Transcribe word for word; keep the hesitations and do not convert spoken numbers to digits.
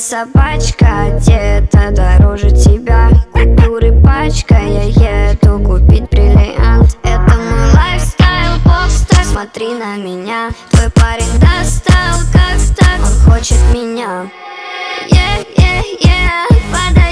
собачка где-то дороже тебя. Купюры пачка, я еду купить бриллиант. Это мой лайфстайл, попстар, смотри на меня. Твой парень достал, как так, он хочет меня. Yeah, yeah, yeah, подай